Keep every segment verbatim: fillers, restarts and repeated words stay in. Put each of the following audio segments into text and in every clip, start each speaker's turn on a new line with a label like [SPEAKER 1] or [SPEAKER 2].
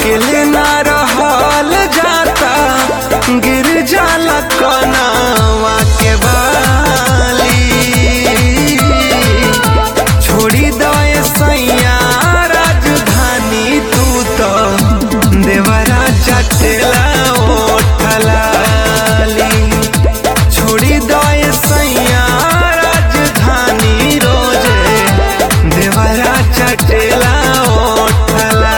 [SPEAKER 1] अकेले ना रहल जाता, गिर जाला कनावा के बाली। छोड़ी दए सैया राजधानी, तू तो देवरा चटेला ओठलाली। छोड़ी दए सैया राजधानी, रोजे देवरा चटेला ओठलाली।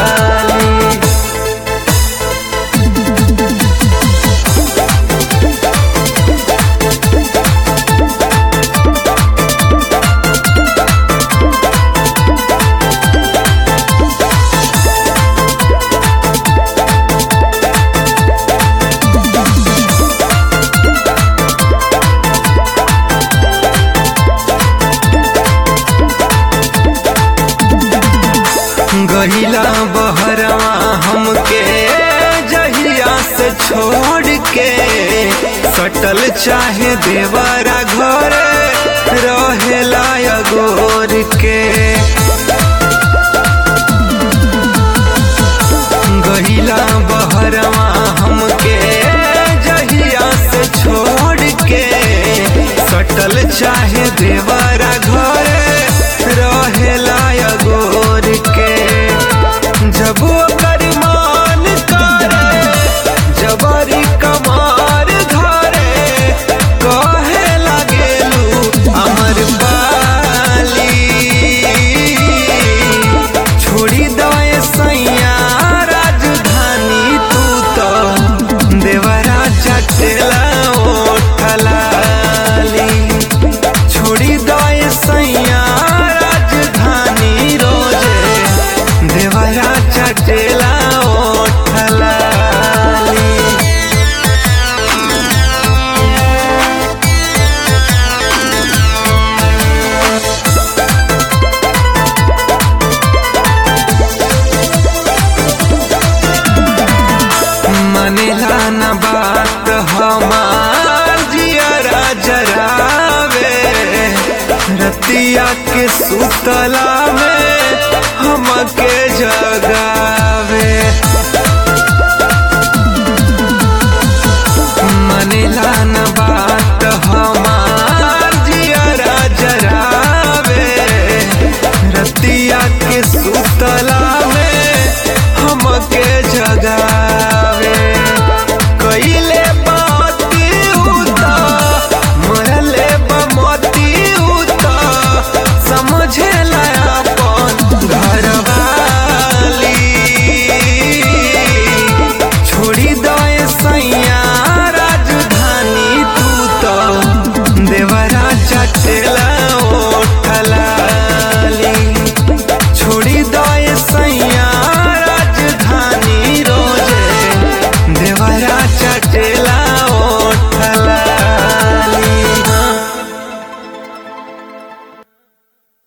[SPEAKER 1] गहिला बहरवा हमके जहिया से छोड़ के, सटल चाहे देवरा घर रहेला अगोर के। गहिला बहरवा हमके जहिया से छोड़ के, सटल चाहे देवरा घर रहेला अगोर के। जब ओकर मान करे जबरी कमार धरे, कहे लागेलू अमर बाली। छोड़ी दए सैया राजधानी, तू तो देवरा चटेला ओठलाली। छोड़ी दए सैया राजधानी, रोजे देवरा चटेला ओठलाली। मनेला न बात हमार जियरा जरावे, रतिया के सुतला में हमके जगावे।